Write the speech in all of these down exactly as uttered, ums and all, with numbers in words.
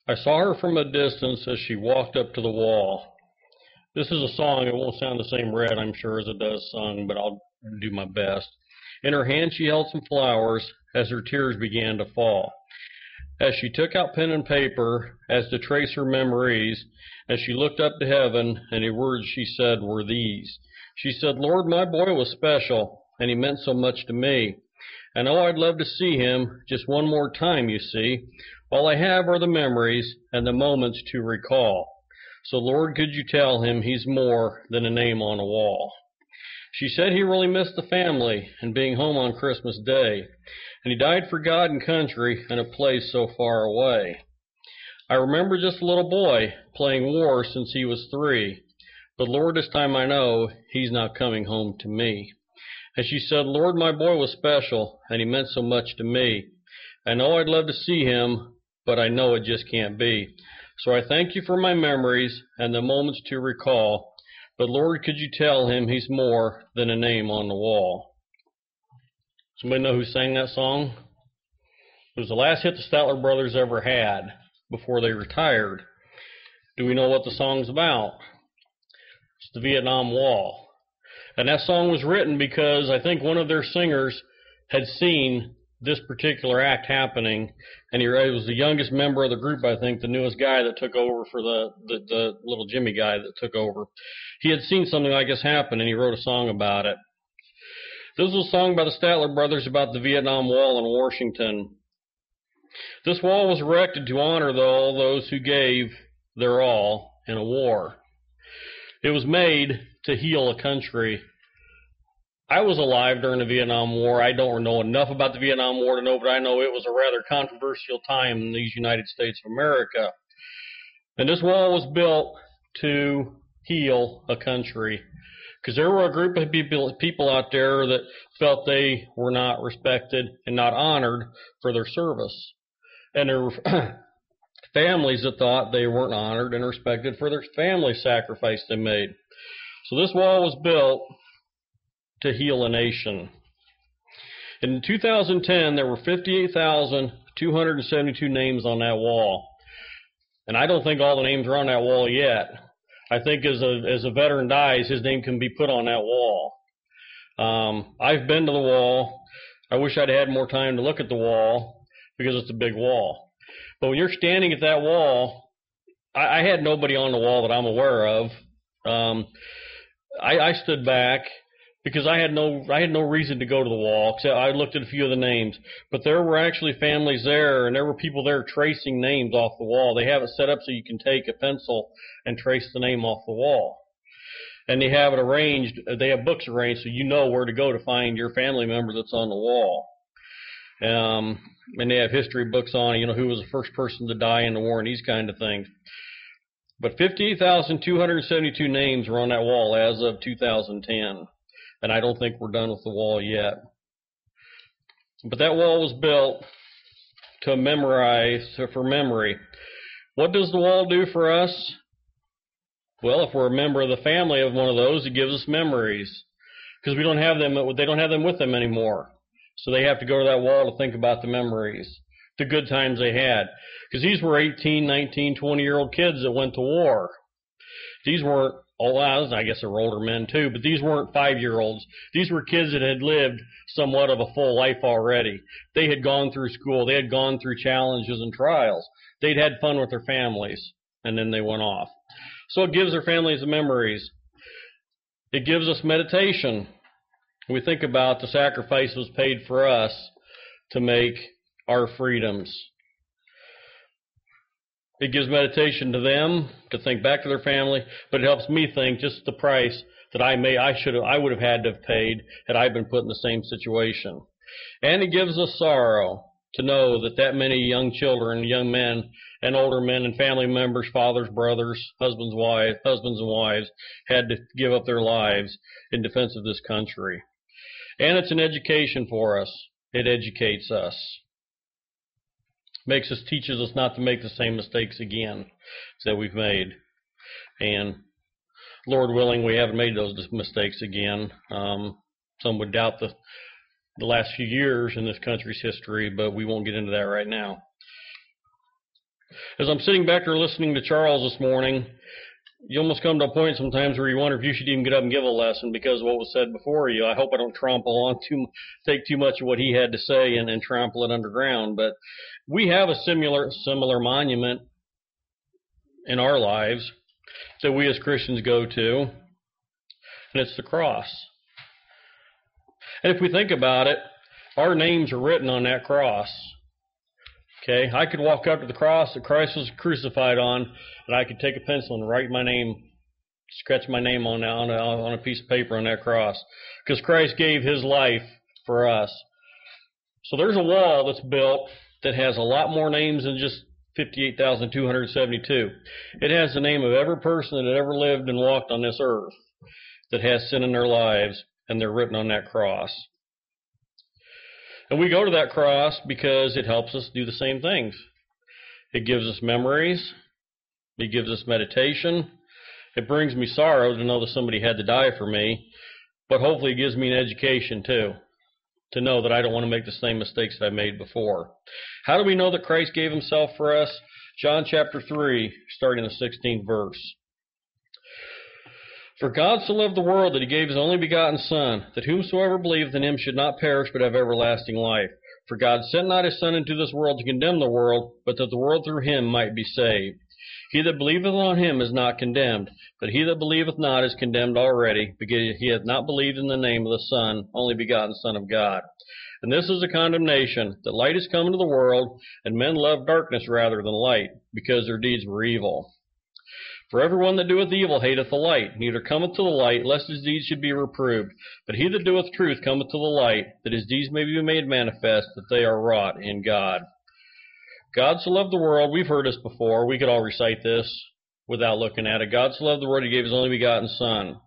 I saw her from a distance as she walked up to the wall. This is a song. It won't sound the same read, I'm sure, as it does sung, but I'll do my best. In her hand she held some flowers as her tears began to fall. As she took out pen and paper as to trace her memories, as she looked up to heaven, and the words she said were these. She said, Lord, my boy was special, and he meant so much to me. I know I'd love to see him just one more time, you see. All I have are the memories and the moments to recall. So, Lord, could you tell him he's more than a name on a wall? She said he really missed the family and being home on Christmas Day, and he died for God and country in a place so far away. I remember just a little boy playing war since he was three, but Lord, this time I know he's not coming home to me. And she said, Lord, my boy was special, and he meant so much to me. I know I'd love to see him, but I know it just can't be. So I thank you for my memories and the moments to recall. But Lord, could you tell him he's more than a name on the wall? Somebody know who sang that song? It was the last hit the Statler Brothers ever had before they retired. Do we know what the song's about? It's the Vietnam Wall. And that song was written because I think one of their singers had seen this particular act happening, and he was the youngest member of the group, I think, the newest guy that took over for the, the, the little Jimmy guy that took over. He had seen something like this happen, and he wrote a song about it. This was a song by the Statler Brothers about the Vietnam Wall in Washington. This wall was erected to honor all those who gave their all in a war. It was made to heal a country. I was alive during the Vietnam War. I don't know enough about the Vietnam War to know, but I know it was a rather controversial time in these United States of America. And this wall was built to heal a country, because there were a group of people, people out there that felt they were not respected and not honored for their service. And there were families that thought they weren't honored and respected for their family sacrifice they made. So this wall was built to heal a nation. In two thousand ten, there were fifty-eight thousand two hundred seventy-two names on that wall. And I don't think all the names are on that wall yet. I think as a, as a veteran dies, his name can be put on that wall. Um, I've been to the wall. I wish I'd had more time to look at the wall because it's a big wall. But when you're standing at that wall, I, I had nobody on the wall that I'm aware of. Um, I, I stood back because I had no I had no reason to go to the wall, except I looked at a few of the names. But there were actually families there, and there were people there tracing names off the wall. They have it set up so you can take a pencil and trace the name off the wall. And they have it arranged, they have books arranged so you know where to go to find your family member that's on the wall. Um, and they have history books on, you know, who was the first person to die in the war and these kind of things. But fifty-eight thousand two hundred seventy-two names were on that wall as of two thousand ten. And I don't think we're done with the wall yet. But that wall was built to memorize, for memory. What does the wall do for us? Well, if we're a member of the family of one of those, it gives us memories. Because we don't have them, they don't have them with them anymore. So they have to go to that wall to think about the memories, the good times they had. Because these were eighteen, nineteen, twenty-year-old kids that went to war. These weren't, oh, I guess they were older men too, but these weren't five-year-olds. These were kids that had lived somewhat of a full life already. They had gone through school. They had gone through challenges and trials. They'd had fun with their families, and then they went off. So it gives their families the memories. It gives us meditation. We think about the sacrifices paid for us to make our freedoms. It gives meditation to them to think back to their family, but it helps me think just the price that I may, I should have, I would have had to have paid had I been put in the same situation. And it gives us sorrow to know that that many young children, young men, and older men and family members, fathers, brothers, husbands, wives, husbands and wives, had to give up their lives in defense of this country. And it's an education for us. It educates us. Makes us, teaches us not to make the same mistakes again that we've made. And Lord willing, we haven't made those mistakes again. Um, some would doubt the, the last few years in this country's history, but we won't get into that right now. As I'm sitting back there listening to Charles this morning, you almost come to a point sometimes where you wonder if you should even get up and give a lesson because of what was said before you. I hope I don't trample on too, take too much of what he had to say and, and trample it underground. But we have a similar, similar monument in our lives that we as Christians go to, and it's the cross. And if we think about it, our names are written on that cross. Okay, I could walk up to the cross that Christ was crucified on, and I could take a pencil and write my name, scratch my name on, on, a, on a piece of paper on that cross, because Christ gave his life for us. So there's a wall that's built that has a lot more names than just fifty-eight thousand two hundred seventy-two. It has the name of every person that ever lived and walked on this earth that has sin in their lives, and they're written on that cross. And we go to that cross because it helps us do the same things. It gives us memories. It gives us meditation. It brings me sorrow to know that somebody had to die for me, but hopefully it gives me an education too, to know that I don't want to make the same mistakes that I made before. How do we know that Christ gave himself for us? John chapter three, starting in the sixteenth verse. For God so loved the world that he gave his only begotten Son, that whomsoever believeth in him should not perish but have everlasting life. For God sent not his Son into this world to condemn the world, but that the world through him might be saved. He that believeth on him is not condemned, but he that believeth not is condemned already, because he hath not believed in the name of the Son, only begotten Son of God. And this is a condemnation, that light is come into the world, and men love darkness rather than light, because their deeds were evil. For everyone that doeth evil hateth the light, neither cometh to the light, lest his deeds should be reproved. But he that doeth truth cometh to the light, that his deeds may be made manifest, that they are wrought in God. God so loved the world, we've heard this before, we could all recite this without looking at it. God so loved the world, he gave his only begotten Son.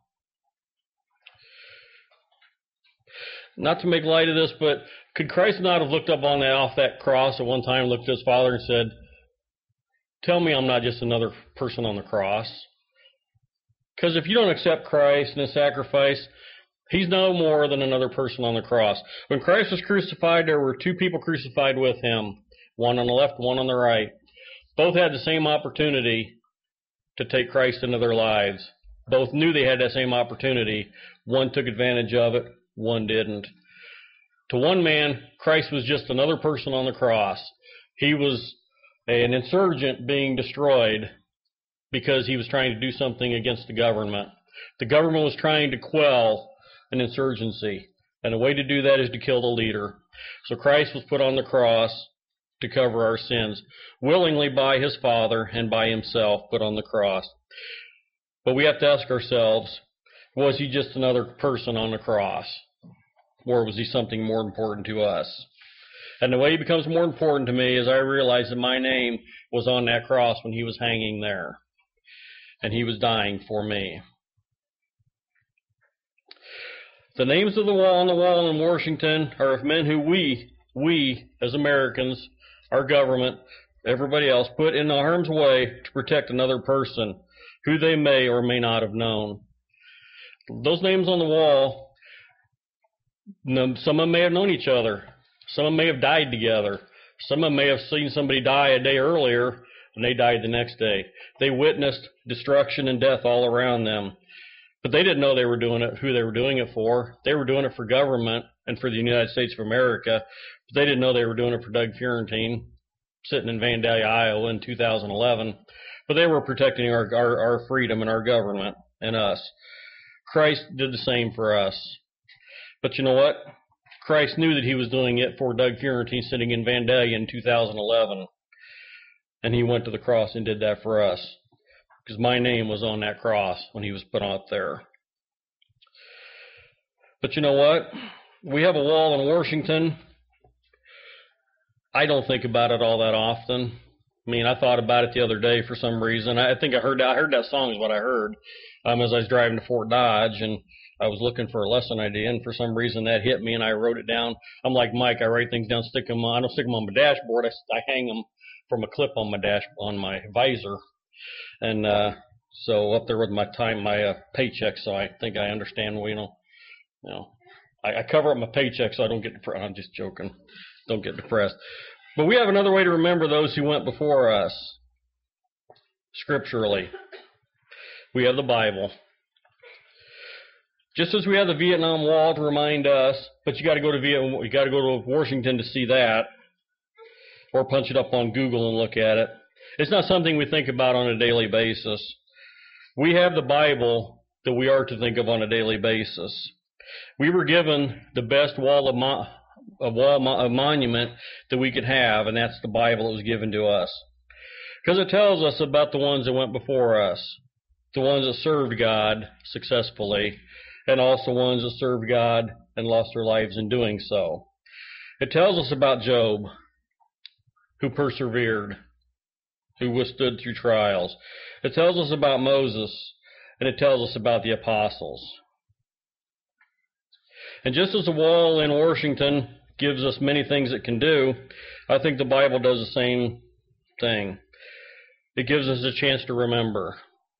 Not to make light of this, but could Christ not have looked up on that, off that cross at one time, looked at his Father and said, tell me I'm not just another person on the cross? Because if you don't accept Christ and his sacrifice, he's no more than another person on the cross. When Christ was crucified, there were two people crucified with him, one on the left, one on the right. Both had the same opportunity to take Christ into their lives. Both knew they had that same opportunity. One took advantage of it, one didn't. To one man, Christ was just another person on the cross. He was an insurgent being destroyed because he was trying to do something against the government. The government was trying to quell an insurgency, and the way to do that is to kill the leader. So Christ was put on the cross to cover our sins, willingly by his Father and by himself put on the cross. But we have to ask ourselves, was he just another person on the cross? Or was he something more important to us? And the way he becomes more important to me is I realize that my name was on that cross when he was hanging there. And he was dying for me. The names of the wall on the wall in Washington are of men who we, we as Americans, our government, everybody else, put in harm's way to protect another person who they may or may not have known. Those names on the wall, some of them may have known each other. Some of them may have died together. Some of them may have seen somebody die a day earlier, and they died the next day. They witnessed destruction and death all around them. But they didn't know they were doing it, who they were doing it for. They were doing it for government and for the United States of America. But they didn't know they were doing it for Doug Furentine, sitting in Vandalia, Iowa in two thousand eleven. But they were protecting our, our, our freedom and our government and us. Christ did the same for us. But you know what? Christ knew that he was doing it for Doug Furentine sitting in Vandalia in two thousand eleven. And he went to the cross and did that for us. Because my name was on that cross when he was put out there. But you know what? We have a wall in Washington. I don't think about it all that often. I mean, I thought about it the other day for some reason. I think I heard that, I heard that song is what I heard um, as I was driving to Fort Dodge, and I was looking for a lesson idea, and for some reason that hit me, and I wrote it down. I'm like Mike. I write things down, stick them on. I don't stick them on my dashboard. I, I hang them from a clip on my dash on my visor, and uh, so up there with my time, my uh, paycheck. So I think I understand. You know, you know, I, I cover up my paycheck so I don't get depressed. I'm just joking. Don't get depressed. But we have another way to remember those who went before us, scripturally. We have the Bible. Just as we have the Vietnam Wall to remind us, but you got to go to Vietnam, you got to go to Washington to see that, or punch it up on Google and look at it. It's not something we think about on a daily basis. We have the Bible that we are to think of on a daily basis. We were given the best wall of, mo- of wall mo- of monument that we could have, and that's the Bible that was given to us. Because it tells us about the ones that went before us, the ones that served God successfully, and also ones that served God and lost their lives in doing so. It tells us about Job, who persevered, who withstood through trials. It tells us about Moses, and it tells us about the apostles. And just as the wall in Washington gives us many things it can do, I think the Bible does the same thing. It gives us a chance to remember.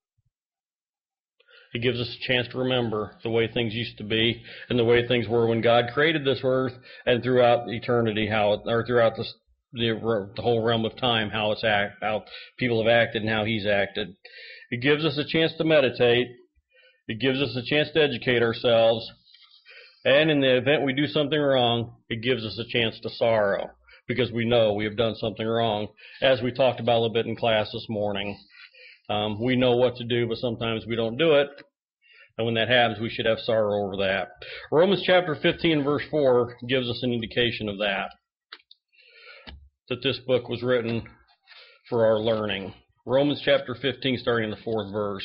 It gives us a chance to remember the way things used to be and the way things were when God created this earth and throughout eternity, how it, or throughout the, the the whole realm of time, how it's act, how people have acted and how He's acted. It gives us a chance to meditate. It gives us a chance to educate ourselves. And in the event we do something wrong, it gives us a chance to sorrow because we know we have done something wrong, as we talked about a little bit in class this morning. Um, we know what to do, but sometimes we don't do it. And when that happens, we should have sorrow over that. Romans chapter fifteen, verse four gives us an indication of that. That this book was written for our learning. Romans chapter fifteen, starting in the fourth verse.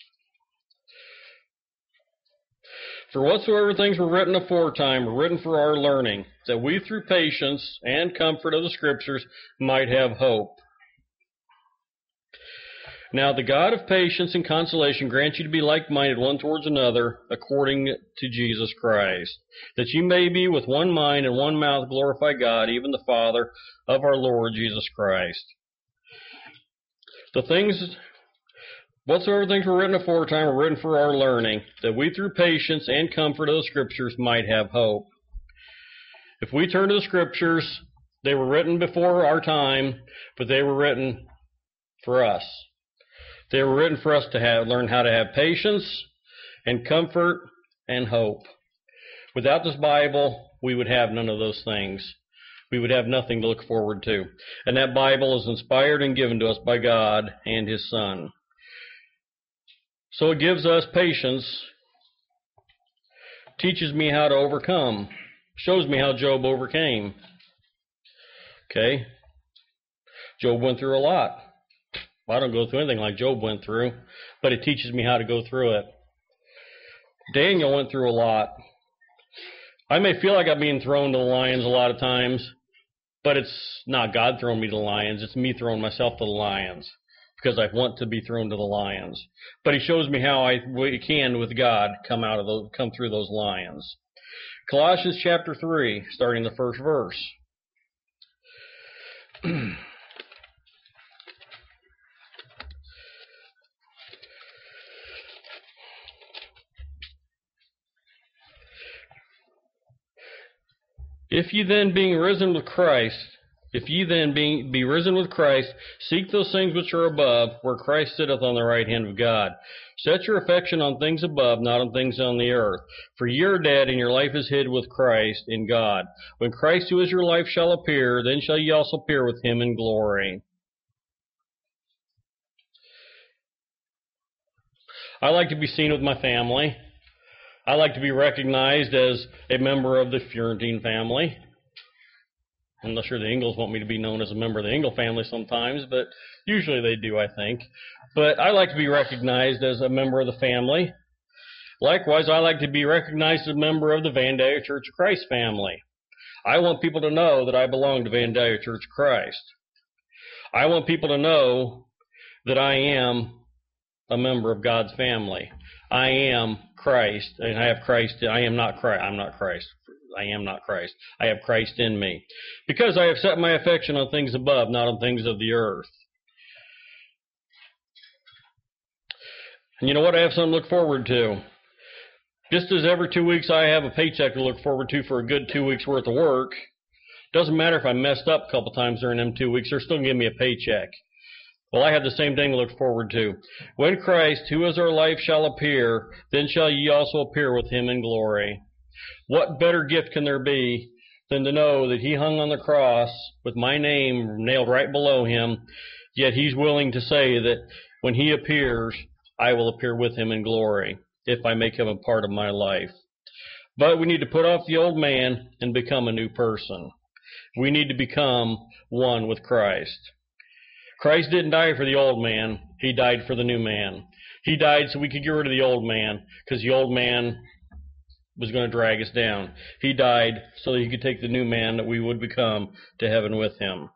For whatsoever things were written aforetime were written for our learning, that we through patience and comfort of the Scriptures might have hope. Now the God of patience and consolation grant you to be like-minded one towards another, according to Jesus Christ, that you may be with one mind and one mouth glorify God, even the Father of our Lord Jesus Christ. The things, whatsoever things were written aforetime were written for our learning, that we through patience and comfort of the Scriptures might have hope. If we turn to the Scriptures, they were written before our time, but they were written for us. They were written for us to have, learn how to have patience and comfort and hope. Without this Bible, we would have none of those things. We would have nothing to look forward to. And that Bible is inspired and given to us by God and His Son. So it gives us patience, teaches me how to overcome, shows me how Job overcame. Okay? Job went through a lot. Well, I don't go through anything like Job went through, but it teaches me how to go through it. Daniel went through a lot. I may feel like I'm being thrown to the lions a lot of times, but it's not God throwing me to the lions. It's me throwing myself to the lions because I want to be thrown to the lions. But He shows me how I can, with God, come out of those, come through those lions. Colossians chapter three, starting the first verse. If ye then, being risen with Christ, if ye then, being be risen with Christ, seek those things which are above, where Christ sitteth on the right hand of God. Set your affection on things above, not on things on the earth. For ye are dead, and your life is hid with Christ in God. When Christ, who is your life, shall appear, then shall ye also appear with Him in glory. I like to be seen with my family. I like to be recognized as a member of the Furentine family. I'm not sure the Ingalls want me to be known as a member of the Ingle family sometimes, but usually they do, I think. But I like to be recognized as a member of the family. Likewise, I like to be recognized as a member of the Vandalia Church of Christ family. I want people to know that I belong to Vandalia Church of Christ. I want people to know that I am a member of God's family. I am Christ, and I have Christ. I am not Christ. I'm not Christ. I am not Christ. I have Christ in me. Because I have set my affection on things above, not on things of the earth. And you know what? I have something to look forward to. Just as every two weeks I have a paycheck to look forward to for a good two weeks worth of work, Doesn't matter if I messed up a couple times during them two weeks, they're still going to give me a paycheck. Well, I have the same thing to look forward to. When Christ, who is our life, shall appear, then shall ye also appear with him in glory. What better gift can there be than to know that he hung on the cross with my name nailed right below him, yet he's willing to say that when he appears, I will appear with him in glory, if I make him a part of my life. But we need to put off the old man and become a new person. We need to become one with Christ. Christ didn't die for the old man. He died for the new man. He died so we could get rid of the old man, because the old man was going to drag us down. He died so that he could take the new man that we would become to heaven with him.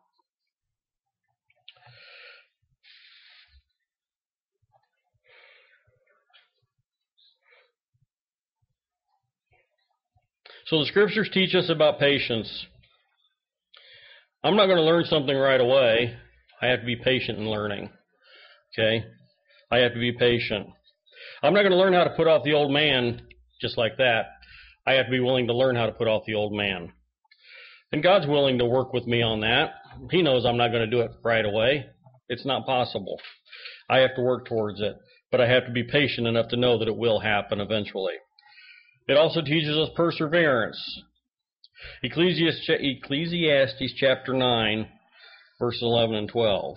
So the scriptures teach us about patience. I'm not going to learn something right away. I have to be patient in learning. Okay? I have to be patient. I'm not going to learn how to put off the old man just like that. I have to be willing to learn how to put off the old man. And God's willing to work with me on that. He knows I'm not going to do it right away. It's not possible. I have to work towards it. But I have to be patient enough to know that it will happen eventually. It also teaches us perseverance. Ecclesiastes, Ecclesiastes chapter nine, verses eleven and twelve.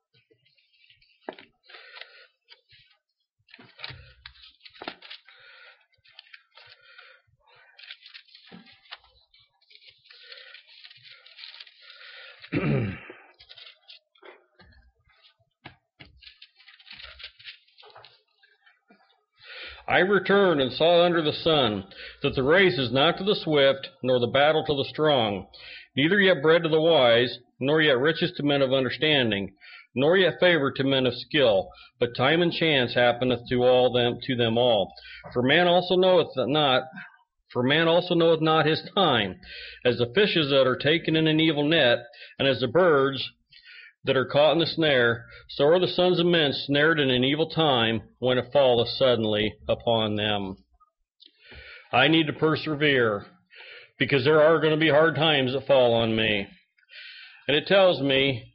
I returned and saw under the sun that the race is not to the swift, nor the battle to the strong, neither yet bread to the wise, nor yet riches to men of understanding, nor yet favor to men of skill, but time and chance happeneth to all them to them all. For man also knoweth not, for man also knoweth not his time, as the fishes that are taken in an evil net, and as the birds that are caught in the snare, so are the sons of men snared in an evil time, when it falleth suddenly upon them. I need to persevere, because there are going to be hard times that fall on me. And it tells me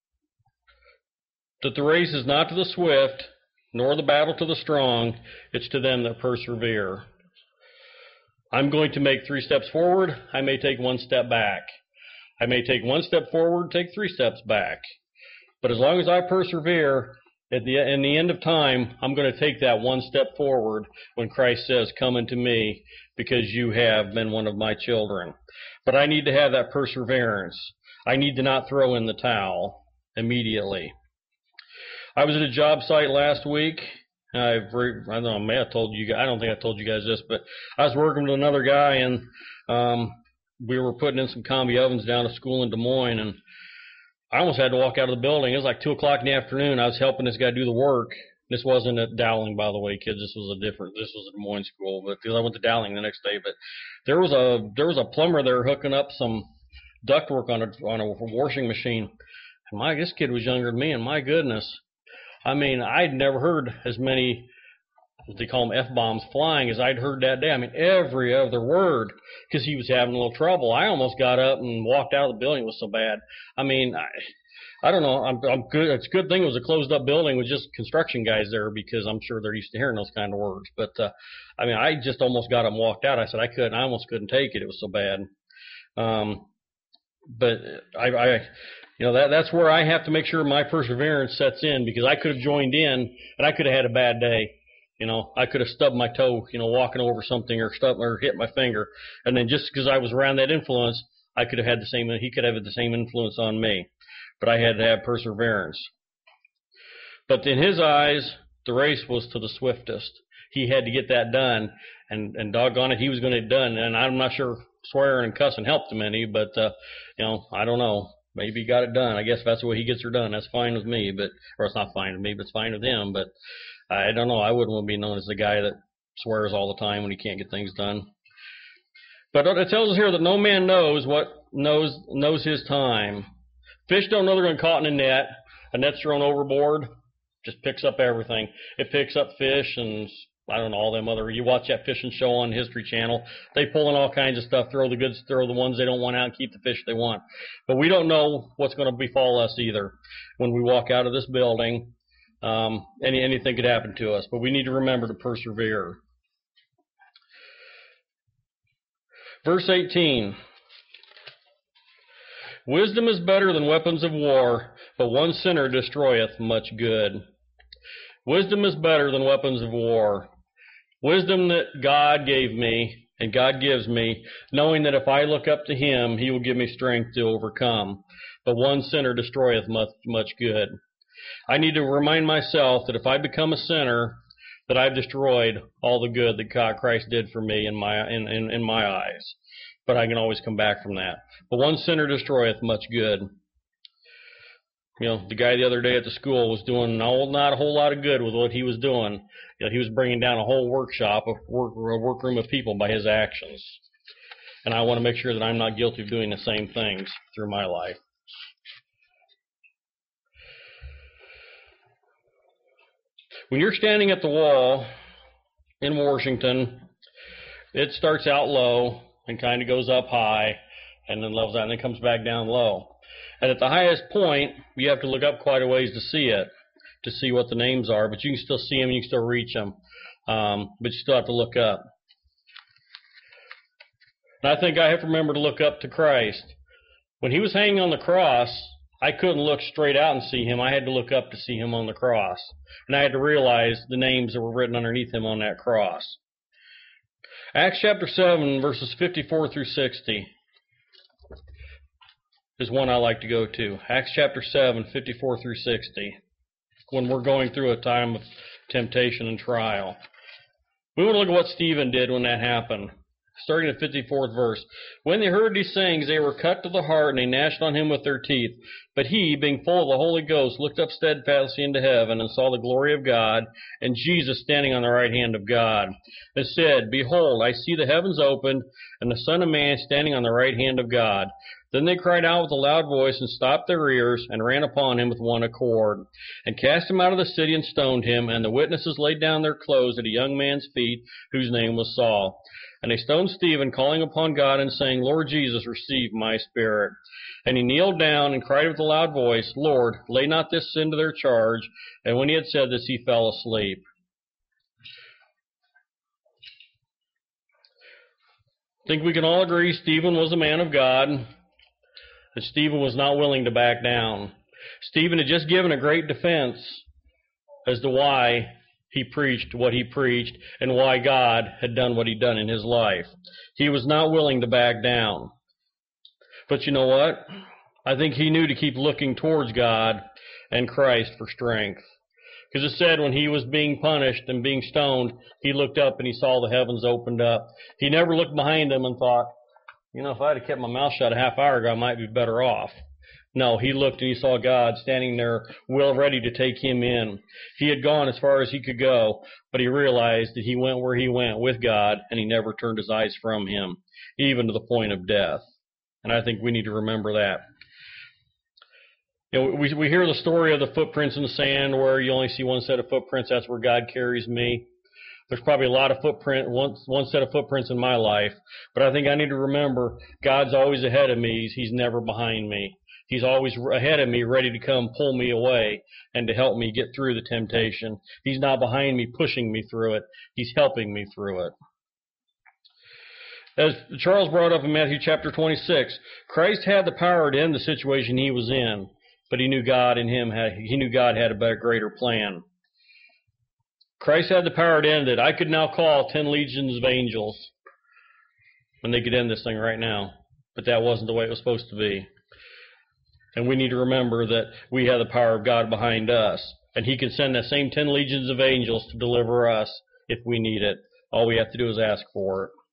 that the race is not to the swift, nor the battle to the strong, it's to them that persevere. I'm going to make three steps forward, I may take one step back. I may take one step forward, take three steps back. But as long as I persevere, at the in the end of time, I'm going to take that one step forward when Christ says, "Come unto me, because you have been one of my children." But I need to have that perseverance. I need to not throw in the towel immediately. I was at a job site last week. I've re- I don't know, I may have told you guys, I don't think I told you guys this, but I was working with another guy, and um, we were putting in some combi ovens down at school in Des Moines, and I almost had to walk out of the building. It was like two o'clock in the afternoon. I was helping this guy do the work. This wasn't at Dowling, by the way, kids. This was a different, this was a Des Moines school, but because I went to Dowling the next day. But there was a, there was a plumber there hooking up some ductwork on a, on a washing machine. And my, this kid was younger than me, and my goodness. I mean, I'd never heard as many, what they call them, F-bombs flying as I'd heard that day. I mean, every other word, because he was having a little trouble. I almost got up and walked out of the building. It was so bad. I mean, I, I don't know. I'm, I'm good. It's a good thing it was a closed-up building with just construction guys there, because I'm sure they're used to hearing those kind of words. But, uh, I mean, I just almost got up and walked out. I said I couldn't. I almost couldn't take it. It was so bad. Um, but I, I You know, that that's where I have to make sure my perseverance sets in, because I could have joined in and I could have had a bad day. You know, I could have stubbed my toe, you know, walking over something, or stubbed or hit my finger. And then just because I was around that influence, I could have had the same, he could have had the same influence on me. But I had to have perseverance. But in his eyes, the race was to the swiftest. He had to get that done, and, and doggone it, he was going to get it done. And I'm not sure swearing and cussing helped him any, but, uh, you know, I don't know. Maybe he got it done. I guess if that's the way he gets her done, that's fine with me. But, or it's not fine with me, but it's fine with him. But I don't know. I wouldn't want to be known as the guy that swears all the time when he can't get things done. But it tells us here that no man knows what knows knows his time. Fish don't know they're going to caught in a net. A net's thrown overboard, just picks up everything. It picks up fish and I don't know, all them other, you watch that fishing show on History Channel, they pull in all kinds of stuff, throw the goods, throw the ones they don't want out, and keep the fish they want. But we don't know what's going to befall us either. When we walk out of this building, um, any, anything could happen to us, but we need to remember to persevere. Verse eighteen. Wisdom is better than weapons of war, but one sinner destroyeth much good. Wisdom is better than weapons of war. Wisdom that God gave me, and God gives me, knowing that if I look up to Him, He will give me strength to overcome. But one sinner destroyeth much, much good. I need to remind myself that if I become a sinner, that I've destroyed all the good that God Christ did for me in my in, in, in my eyes. But I can always come back from that. But one sinner destroyeth much good. You know, the guy the other day at the school was doing no, not a whole lot of good with what he was doing. You know, he was bringing down a whole workshop, a, work, a workroom of people by his actions. And I want to make sure that I'm not guilty of doing the same things through my life. When you're standing at the wall in Washington, it starts out low and kind of goes up high and then levels out and then comes back down low. And at the highest point, you have to look up quite a ways to see it, to see what the names are, but you can still see them, you can still reach them, um, but you still have to look up. And I think I have to remember to look up to Christ. When He was hanging on the cross, I couldn't look straight out and see Him. I had to look up to see Him on the cross. And I had to realize the names that were written underneath Him on that cross. Acts chapter seven, verses fifty-four through sixty is one I like to go to. Acts chapter seven, fifty-four through sixty, when we're going through a time of temptation and trial. We want to look at what Stephen did when that happened. Starting at fifty-fourth verse. When they heard these sayings, they were cut to the heart, and they gnashed on him with their teeth. But he, being full of the Holy Ghost, looked up steadfastly into heaven, and saw the glory of God, and Jesus standing on the right hand of God, and said, Behold, I see the heavens opened, and the Son of Man standing on the right hand of God. Then they cried out with a loud voice, and stopped their ears, and ran upon him with one accord, and cast him out of the city, and stoned him. And the witnesses laid down their clothes at a young man's feet, whose name was Saul. And they stoned Stephen, calling upon God, and saying, Lord Jesus, receive my spirit. And he kneeled down, and cried with a loud voice, Lord, lay not this sin to their charge. And when he had said this, he fell asleep. I think we can all agree Stephen was a man of God, that Stephen was not willing to back down. Stephen had just given a great defense as to why he preached what he preached and why God had done what he'd done in his life. He was not willing to back down. But you know what? I think he knew to keep looking towards God and Christ for strength. Because it said when he was being punished and being stoned, he looked up and he saw the heavens opened up. He never looked behind him and thought, you know, if I had kept my mouth shut a half hour ago, I might be better off. No, he looked and he saw God standing there, well ready to take him in. He had gone as far as he could go, but he realized that he went where he went with God, and he never turned his eyes from him, even to the point of death. And I think we need to remember that. You know, we we hear the story of the footprints in the sand, where you only see one set of footprints. That's where God carries me. There's probably a lot of footprint, one, one set of footprints in my life, but I think I need to remember God's always ahead of me. He's, he's never behind me. He's always ahead of me, ready to come pull me away and to help me get through the temptation. He's not behind me, pushing me through it. He's helping me through it. As Charles brought up in Matthew chapter twenty-six, Christ had the power to end the situation he was in, but he knew God in him had, he knew God had a better, greater plan. Christ had the power to end it. I could now call ten legions of angels, and they could end this thing right now, but that wasn't the way it was supposed to be. And we need to remember that we have the power of God behind us. And he can send that same ten legions of angels to deliver us if we need it. All we have to do is ask for it.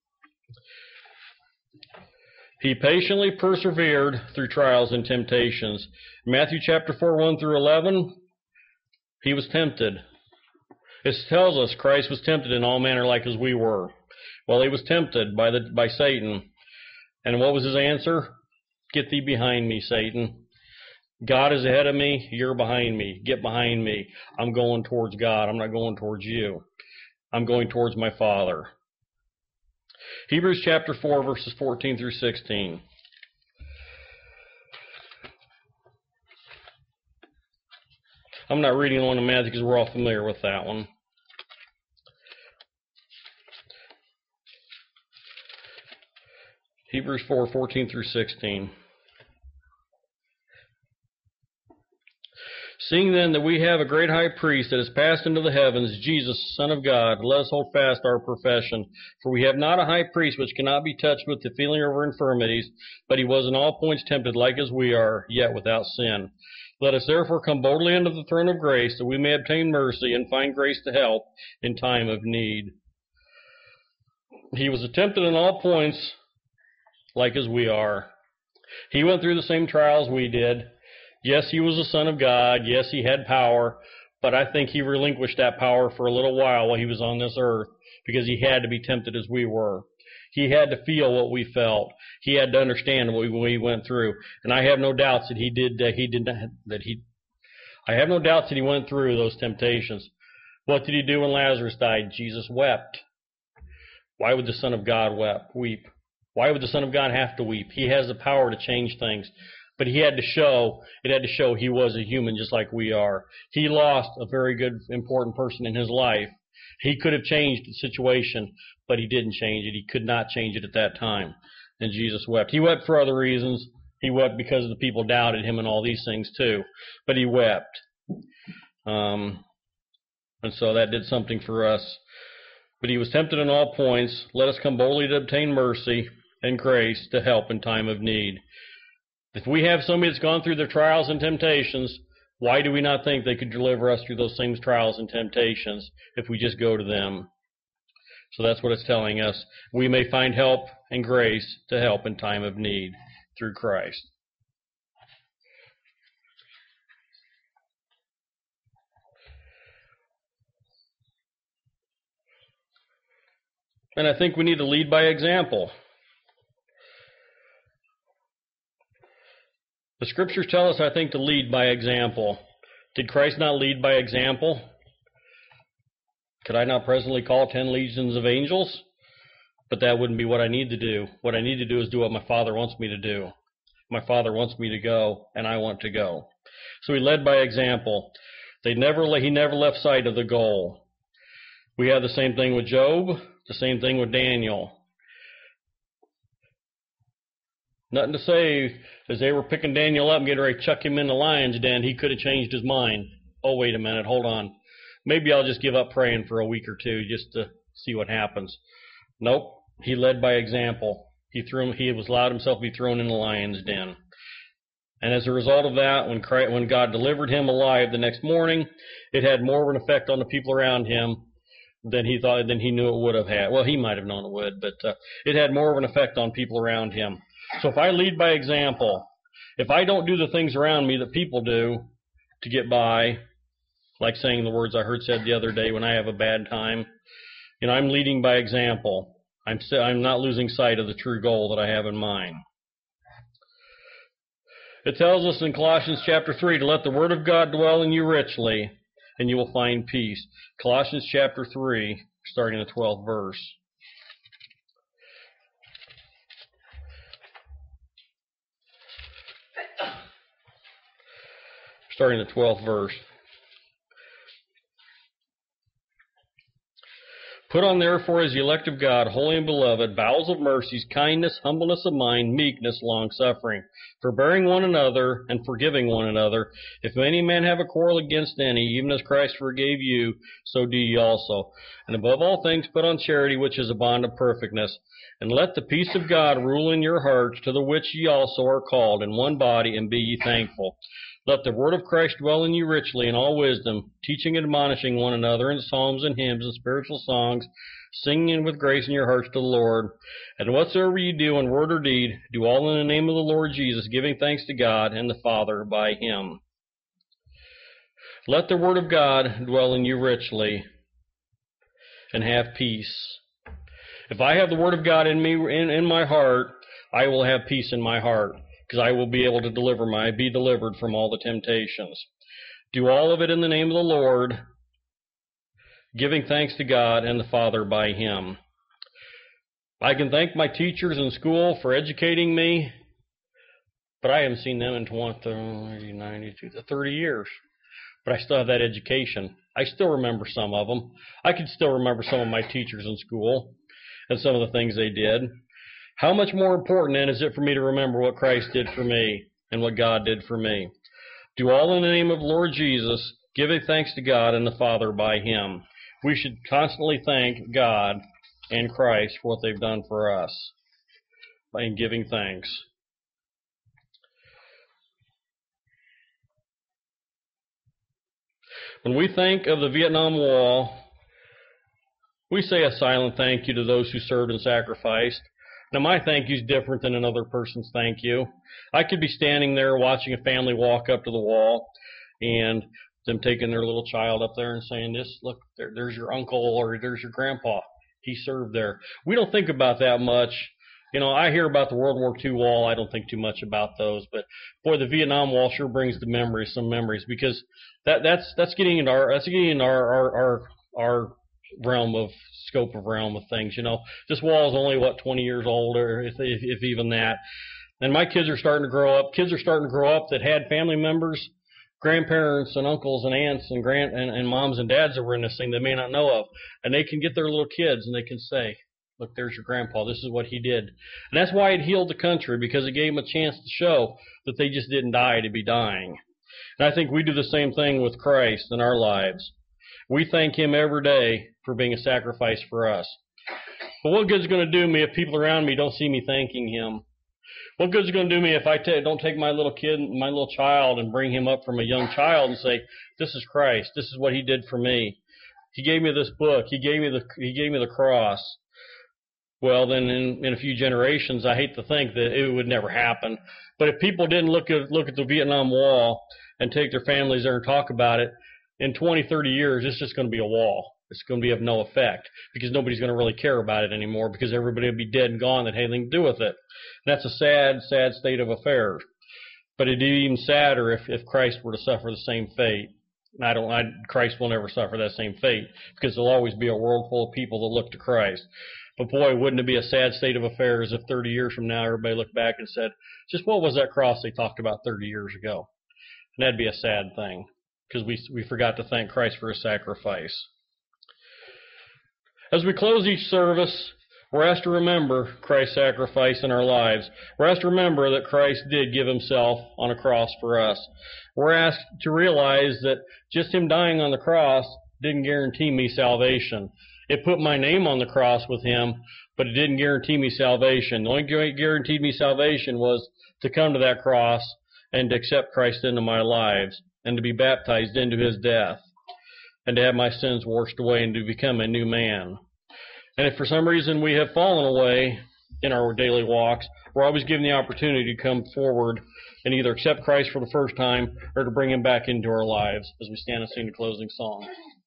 He patiently persevered through trials and temptations. In Matthew chapter four, one through eleven, he was tempted. It tells us Christ was tempted in all manner like as we were. Well, he was tempted by the by Satan. And what was his answer? Get thee behind me, Satan. God is ahead of me, you're behind me. Get behind me. I'm going towards God. I'm not going towards you. I'm going towards my Father. Hebrews chapter four, verses fourteen through sixteen. I'm not reading the one in Matthew because we're all familiar with that one. Hebrews four, fourteen through sixteen. Seeing then that we have a great high priest that has passed into the heavens, Jesus, Son of God, let us hold fast our profession. For we have not a high priest which cannot be touched with the feeling of our infirmities, but he was in all points tempted like as we are, yet without sin. Let us therefore come boldly unto the throne of grace, that we may obtain mercy and find grace to help in time of need. He was tempted in all points like as we are. He went through the same trials we did. Yes, he was the Son of God. Yes, he had power. But I think he relinquished that power for a little while while he was on this earth because he had to be tempted as we were. He had to feel what we felt. He had to understand what we, what we went through. And I have no doubts that he did, that he did not, that he, I have no doubts that he went through those temptations. What did he do when Lazarus died? Jesus wept. Why would the Son of God wept, weep? Why would the Son of God have to weep? He has the power to change things. But he had to show, it had to show he was a human just like we are. He lost a very good, important person in his life. He could have changed the situation, but he didn't change it. He could not change it at that time. And Jesus wept. He wept for other reasons. He wept because the people doubted him and all these things too. But he wept. Um, and so that did something for us. But he was tempted in all points. Let us come boldly to obtain mercy and grace to help in time of need. If we have somebody that's gone through their trials and temptations, why do we not think they could deliver us through those same trials and temptations if we just go to them? So that's what it's telling us. We may find help and grace to help in time of need through Christ. And I think we need to lead by example. The scriptures tell us, I think, to lead by example. Did Christ not lead by example? Could I not presently call ten legions of angels? But that wouldn't be what I need to do. What I need to do is do what my Father wants me to do. My Father wants me to go, and I want to go. So he led by example. They never, he never left sight of the goal. We have the same thing with Job, the same thing with Daniel. Nothing to say, as they were picking Daniel up and getting ready to chuck him in the lion's den, he could have changed his mind. Oh, wait a minute, hold on. Maybe I'll just give up praying for a week or two just to see what happens. Nope, he led by example. He threw, he was allowed himself to be thrown in the lion's den. And as a result of that, when Christ, when God delivered him alive the next morning, it had more of an effect on the people around him than he thought, than he knew it would have had. Well, he might have known it would, but uh, it had more of an effect on people around him. So if I lead by example, if I don't do the things around me that people do to get by, like saying the words I heard said the other day when I have a bad time, you know, I'm leading by example. I'm st- I'm not losing sight of the true goal that I have in mind. It tells us in Colossians chapter three to let the word of God dwell in you richly, and you will find peace. Colossians chapter three, starting the twelfth verse. Starting the twelfth verse. Put on therefore as the elect of God, holy and beloved, bowels of mercies, kindness, humbleness of mind, meekness, long-suffering, forbearing one another and forgiving one another. If any man have a quarrel against any, even as Christ forgave you, so do ye also. And above all things put on charity, which is a bond of perfectness. And let the peace of God rule in your hearts, to the which ye also are called in one body, and be ye thankful. Let the word of Christ dwell in you richly in all wisdom, teaching and admonishing one another in psalms and hymns and spiritual songs, singing with grace in your hearts to the Lord. And whatsoever you do in word or deed, do all in the name of the Lord Jesus, giving thanks to God and the Father by him. Let the word of God dwell in you richly, and have peace. If I have the word of God in me, in, in my heart, I will have peace in my heart, because I will be able to deliver my, be delivered from all the temptations. Do all of it in the name of the Lord, giving thanks to God and the Father by Him. I can thank my teachers in school for educating me, but I haven't seen them in twenty, ninety-two, thirty years. But I still have that education. I still remember some of them. I could still remember some of my teachers in school and some of the things they did. How much more important then is it for me to remember what Christ did for me and what God did for me? Do all in the name of the Lord Jesus, giving thanks to God and the Father by Him. We should constantly thank God and Christ for what they've done for us by giving thanks. When we think of the Vietnam Wall, we say a silent thank you to those who served and sacrificed. Now, my thank you is different than another person's thank you. I could be standing there watching a family walk up to the wall and them taking their little child up there and saying, "This, look, there, there's your uncle or there's your grandpa. He served there." We don't think about that much. You know, I hear about the World War Two wall. I don't think too much about those. But, boy, the Vietnam Wall sure brings the memories, some memories, because that that's that's getting into our, that's getting into our, our, our, our realm of, scope of realm of things. You know, this wall is only, what, twenty years old, or if, if, if even that. And my kids are starting to grow up. Kids are starting to grow up that had family members, grandparents and uncles and aunts and grand and, and moms and dads that were in this thing they may not know of. And they can get their little kids and they can say, "Look, there's your grandpa. This is what he did." And that's why it healed the country, because it gave them a chance to show that they just didn't die to be dying. And I think we do the same thing with Christ in our lives. We thank Him every day for being a sacrifice for us. But what good is it going to do me if people around me don't see me thanking Him? What good is it going to do me if I t- don't take my little kid, my little child, and bring him up from a young child and say, "This is Christ. This is what He did for me. He gave me this book. He gave me the He gave me the cross." Well, then in, in a few generations, I hate to think that it would never happen. But if people didn't look at look at the Vietnam Wall and take their families there and talk about it, in twenty, thirty years, it's just going to be a wall. It's going to be of no effect because nobody's going to really care about it anymore because everybody will be dead and gone that had anything to do with it. And that's a sad, sad state of affairs. But it'd be even sadder if, if Christ were to suffer the same fate. And I don't, I, Christ will never suffer that same fate because there'll always be a world full of people that look to Christ. But boy, wouldn't it be a sad state of affairs if thirty years from now everybody looked back and said, "Just what was that cross they talked about thirty years ago?" And that'd be a sad thing because we we forgot to thank Christ for His sacrifice. As we close each service, we're asked to remember Christ's sacrifice in our lives. We're asked to remember that Christ did give Himself on a cross for us. We're asked to realize that just Him dying on the cross didn't guarantee me salvation. It put my name on the cross with Him, but it didn't guarantee me salvation. The only guaranteed me salvation was to come to that cross and to accept Christ into my lives and to be baptized into His death and to have my sins washed away and to become a new man. And if for some reason we have fallen away in our daily walks, we're always given the opportunity to come forward and either accept Christ for the first time or to bring Him back into our lives as we stand and sing the closing song.